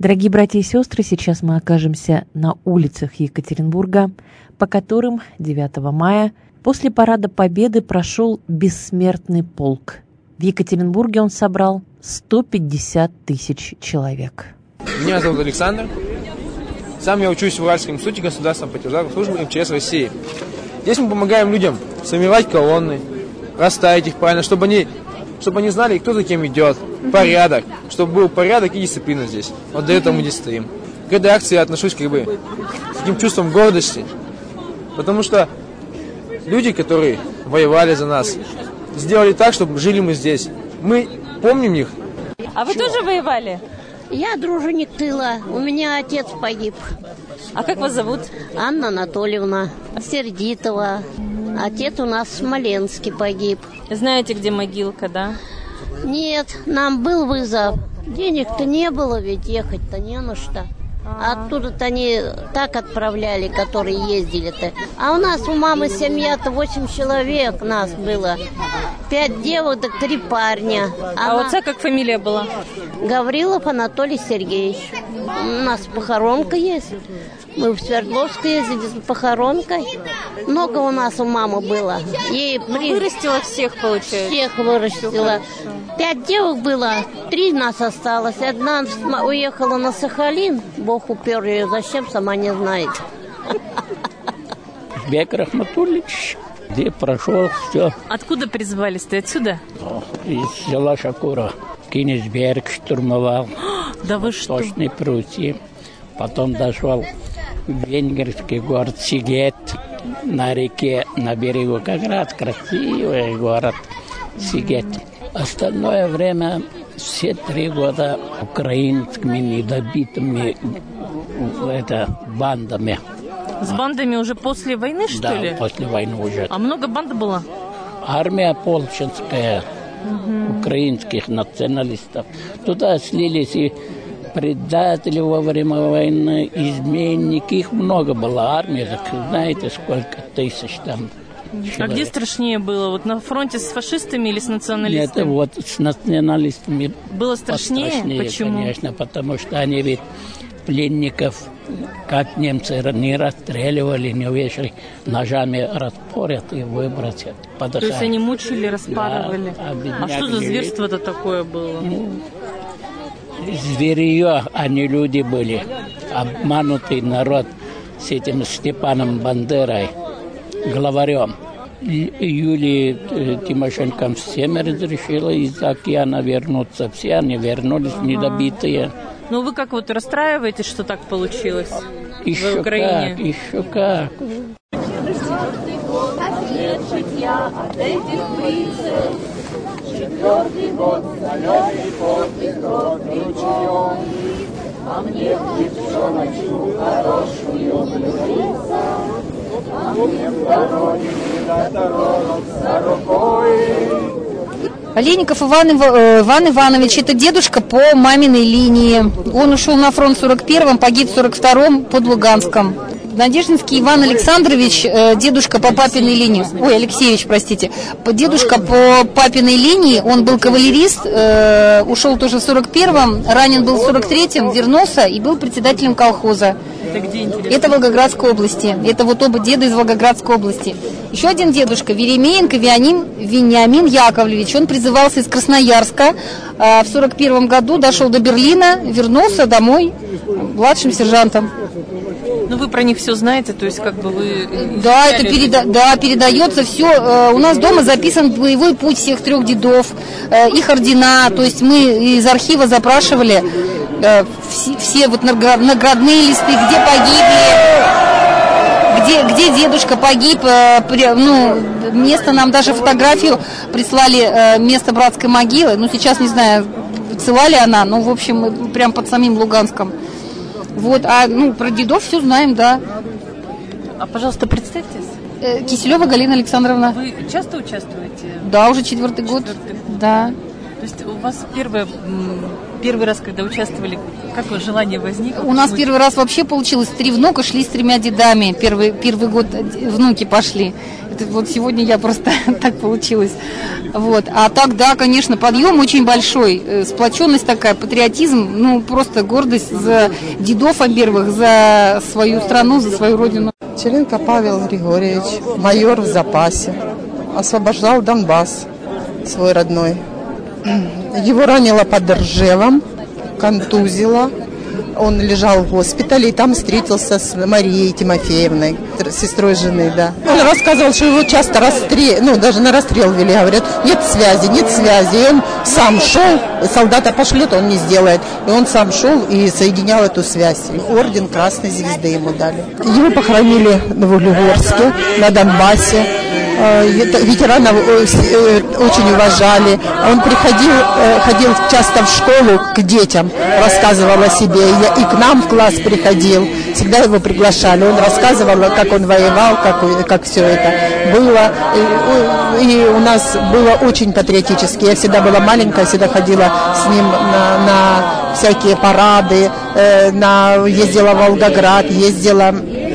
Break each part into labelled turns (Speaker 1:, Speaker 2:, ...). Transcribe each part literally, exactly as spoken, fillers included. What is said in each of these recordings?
Speaker 1: Дорогие братья и сестры, сейчас мы окажемся на улицах Екатеринбурга, по которым девятого мая после Парада Победы прошел бессмертный полк. В Екатеринбурге он собрал сто пятьдесят тысяч человек.
Speaker 2: Меня зовут Александр. Сам я учусь в Уральском институте государственной противозарной службы эм че эс России. Здесь мы помогаем людям сформировать колонны, расставить их правильно, чтобы они, чтобы они знали, кто за кем идет, порядок, чтобы был порядок и дисциплина здесь. Вот до этого мы здесь стоим. К этой акции я отношусь как бы с таким чувством гордости, потому что люди, которые воевали за нас, сделали так, чтобы жили мы здесь. Мы помним их.
Speaker 3: А вы тоже воевали?
Speaker 4: Я дружинник тыла. У меня отец погиб.
Speaker 3: А как вас зовут?
Speaker 4: Анна Анатольевна Сердитова. Отец у нас в Смоленске погиб.
Speaker 3: Знаете, где могилка, да?
Speaker 4: Нет, нам был вызов. Денег-то не было, ведь ехать-то не на что. А оттуда-то они так отправляли, которые ездили-то. А у нас у мамы семья-то восемь человек нас было. Пять девок, три парня.
Speaker 3: А у отца как фамилия была?
Speaker 4: Гаврилов Анатолий Сергеевич. У нас похоронка есть. Мы в Свердловск ездили с похоронкой. Много у нас у мамы было. Ей
Speaker 3: ну, при... вырастила всех, получается?
Speaker 4: Всех вырастила. Пять девок было, три нас осталось. Одна уехала на Сахалин. Бог упер ее. Зачем, сама не знает.
Speaker 5: Бек Рахматуллич, где прошел все.
Speaker 3: Откуда призвались? Ты отсюда?
Speaker 5: Из села Шакура. Кенигсберг штурмовал.
Speaker 3: Да вы что?
Speaker 5: Восточной Пруссии. Потом дошел в венгерский город Сигет на реке, на берегу как раз красивый город Сигет. Остальное время, все три года украинскими недобитыми это, бандами.
Speaker 3: С бандами уже после войны, что
Speaker 5: да,
Speaker 3: ли?
Speaker 5: Да, после войны уже.
Speaker 3: А много банд было?
Speaker 5: Армия полченская, угу. Украинских националистов. Туда слились и предатели во время войны, изменники. Их много было. Армия, так знаете, сколько тысяч там. Человек.
Speaker 3: А где страшнее было? Вот на фронте с фашистами или с националистами?
Speaker 5: Нет, вот с националистами
Speaker 3: было страшнее?
Speaker 5: Страшнее,
Speaker 3: почему?
Speaker 5: Конечно, потому что они ведь пленников, как немцы не расстреливали, не вешали, ножами распорят и выбросят.
Speaker 3: То есть они мучили, распарывали?
Speaker 5: Да,
Speaker 3: а, а что за зверство-то такое было?
Speaker 5: Ну, зверье, они люди были. Обманутый народ с этим Степаном Бандерой, главарем. Юлии Тимошенко всем разрешила из океана вернуться. Все они вернулись, ага. недобитые.
Speaker 3: Ну вы как вот расстраиваетесь, что так получилось
Speaker 5: еще
Speaker 3: в Украине?
Speaker 5: Как, еще как.
Speaker 6: Четвертый год соленый пот и кровь ручьем, а мне в девчоночку хорошую влюбиться, а мне в дороге не дотронуться рукой.
Speaker 7: Олейников Иван, Ив... Иван Иванович, это дедушка по маминой линии. Он ушел на фронт в сорок первом, погиб в сорок втором под Луганском. Надеждинский Иван Александрович, дедушка по папиной линии, ой, Алексеевич, простите, дедушка по папиной линии, он был кавалерист, э, ушел тоже в сорок первом, ранен был в сорок третьем, вернулся и был председателем колхоза.
Speaker 3: Это где, интересно?
Speaker 7: Это Волгоградской области, это вот оба деда из Волгоградской области. Еще один дедушка, Веремеенко Вениамин, Вениамин Яковлевич, он призывался из Красноярска, э, в сорок первом году дошел до Берлина, вернулся домой младшим сержантом.
Speaker 3: Ну, вы про них все знаете, то есть как бы вы...
Speaker 7: Да, это переда... да, передается все. У нас дома записан боевой путь всех трех дедов, их ордена, то есть мы из архива запрашивали все, все вот наградные листы, где погибли, где, где дедушка погиб, ну, место нам даже фотографию прислали, место братской могилы, ну, сейчас не знаю, цела ли она, но, в общем, мы прям под самим Луганском. Вот, а ну про дедов все знаем, да.
Speaker 3: А, пожалуйста, представьтесь.
Speaker 7: Э, Киселева Галина Александровна.
Speaker 3: Вы часто участвуете?
Speaker 7: Да, уже четвертый год.
Speaker 3: Четвертый год.
Speaker 7: Да.
Speaker 3: То есть у вас первое, первый раз, когда участвовали, какое желание возникло?
Speaker 7: У нас первый раз вообще получилось. Три внука шли с тремя дедами. Первый, первый год внуки пошли. вот сегодня я просто так получилось. Вот. А так, да, конечно, подъем очень большой, сплоченность такая, патриотизм, ну, просто гордость за дедов, во-первых, за свою страну, за свою родину.
Speaker 8: Черенко Павел Григорьевич, майор в запасе, освобождал Донбасс свой родной. Его ранило под Ржевом, контузило. Он лежал в госпитале и там встретился с Марией Тимофеевной, сестрой жены, да. Он рассказывал, что его часто расстрел, ну, даже на расстрел вели, говорят, нет связи, нет связи. И он сам шел, солдата пошлет, он не сделает. И он сам шел и соединял эту связь. Орден Красной Звезды ему дали. Его похоронили в Углегорске, на Донбассе. Ветеранов очень уважали. Он приходил, ходил часто в школу к детям, рассказывал о себе. И к нам в класс приходил, всегда его приглашали. Он рассказывал, как он воевал, как, как все это было. И, и у нас было очень патриотически. Я всегда была маленькая, всегда ходила с ним на, на всякие парады, на, ездила в Волгоград, ездила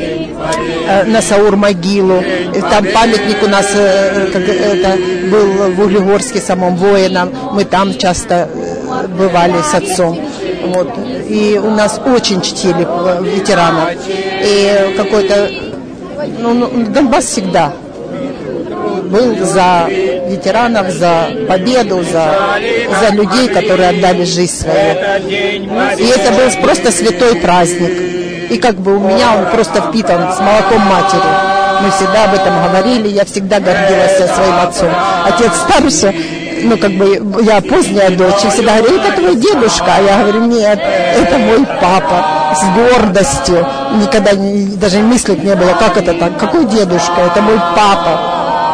Speaker 8: на Саур-могилу. Там памятник у нас как это, был в Углегорске самом воинам. Мы там часто бывали с отцом. Вот. И у нас очень чтили ветеранов. И какой-то... Ну, Донбасс всегда был за ветеранов, за победу, за, за людей, которые отдали жизнь свою. И это был просто святой праздник. И как бы у меня он просто впитан с молоком матери. Мы всегда об этом говорили, я всегда гордилась своим отцом. Отец старше, ну как бы я поздняя дочь, и всегда говорю, это твой дедушка. А я говорю, нет, это мой папа. С гордостью. Никогда не, даже мыслить не было, как это так, какой дедушка, это мой папа.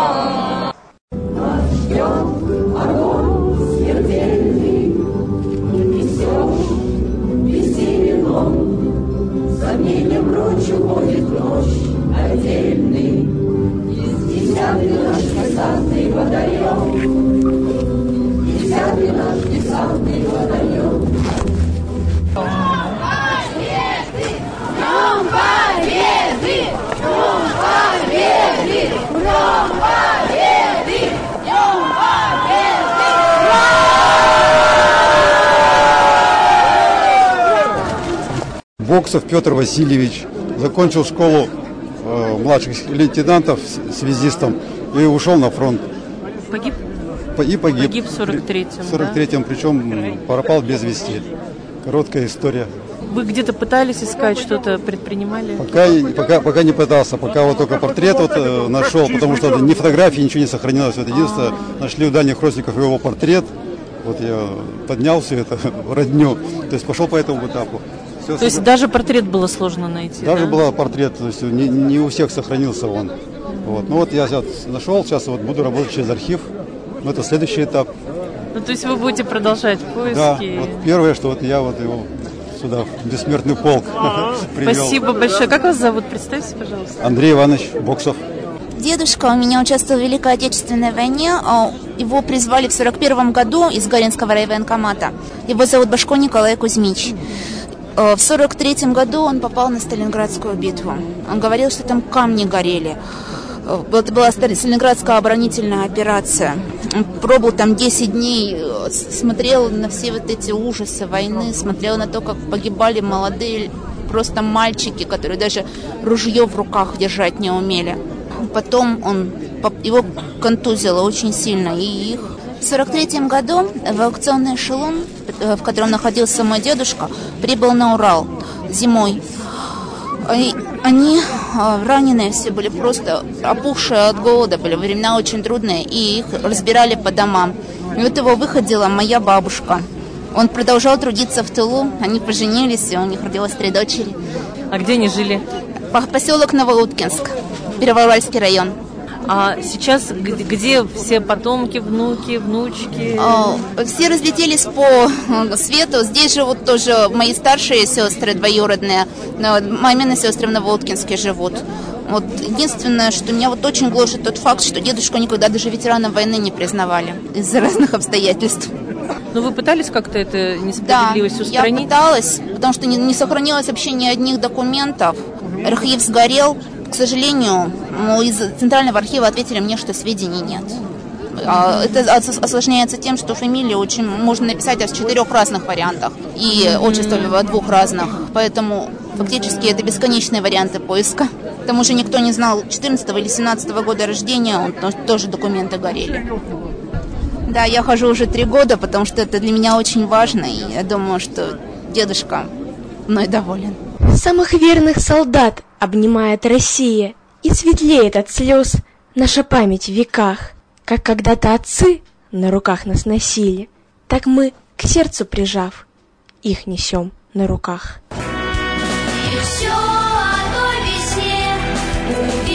Speaker 9: Боксов Петр Васильевич закончил школу э, младших лейтенантов связистом и ушел на фронт.
Speaker 3: Погиб?
Speaker 9: И погиб.
Speaker 3: Погиб в сорок третьем.
Speaker 9: В сорок третьем, да? Причем пропал без вести. Короткая история.
Speaker 3: Вы где-то пытались искать, что-то предпринимали?
Speaker 9: Пока, пока, пока не пытался, пока вот только портрет вот, э, нашел, потому что ни фотографии, ничего не сохранилось. Вот единственное, нашли у дальних родственников его портрет. Вот я поднял все это родню, то есть пошел по этому этапу. Все
Speaker 3: то есть даже портрет было сложно найти?
Speaker 9: Даже
Speaker 3: да?
Speaker 9: был портрет, то есть не, не у всех сохранился он. Вот. Ну вот я вот нашел, сейчас вот буду работать через архив, но это следующий этап.
Speaker 3: Ну то есть вы будете продолжать поиски?
Speaker 9: Да, вот первое, что вот я вот его сюда, в бессмертный полк привел.
Speaker 3: Спасибо большое. Как вас зовут? Представьте, пожалуйста.
Speaker 9: Андрей Иванович Боксов.
Speaker 10: Дедушка у меня участвовал в Великой Отечественной войне. Его призвали в сорок первом году из Гаринского райвоенкомата. Его зовут Башко Николай Кузьмич. В сорок третьем году он попал на Сталинградскую битву. Он говорил, что там камни горели. Это была Сталинградская оборонительная операция. Он пробыл там десять дней, смотрел на все вот эти ужасы войны, смотрел на то, как погибали молодые просто мальчики, которые даже ружье в руках держать не умели. Потом он, его контузило очень сильно, и их... В сорок третьем году эвакуационный эшелон, в котором находился мой дедушка, прибыл на Урал зимой. И они, раненые все, были просто опухшие от голода, были времена очень трудные, и их разбирали по домам. И вот его выходила моя бабушка. Он продолжал трудиться в тылу, они поженились, и у них родилось три дочери.
Speaker 3: А где они жили?
Speaker 10: Поселок Новоуткинск, Первоуральский район.
Speaker 3: А сейчас где, где все потомки, внуки, внучки?
Speaker 10: Все разлетелись по свету. Здесь живут тоже мои старшие сестры двоюродные. Мамины сестры в Новоуткинске живут. Вот единственное, что меня вот очень гложет тот факт, что дедушку никогда даже ветераном войны не признавали из-за разных обстоятельств.
Speaker 3: Но вы пытались как-то эту несправедливость
Speaker 10: да,
Speaker 3: устранить?
Speaker 10: Я пыталась, потому что не, не сохранилось вообще ни одних документов. Архив сгорел, К сожалению, из Центрального архива ответили мне, что сведений нет. Это осложняется тем, что фамилию очень можно написать в четырех разных вариантах и отчество в двух разных. Поэтому фактически это бесконечные варианты поиска. К тому же никто не знал четырнадцатого или семнадцатого года рождения, он, тоже документы горели. Да, я хожу уже три года, потому что это для меня очень важно, и я думаю, что дедушка мной доволен.
Speaker 11: Самых верных солдат обнимает Россия, и светлеет от слез наша память в веках. Как когда-то отцы на руках нас носили, так мы, к сердцу прижав, их несем на руках.
Speaker 6: И все о той весне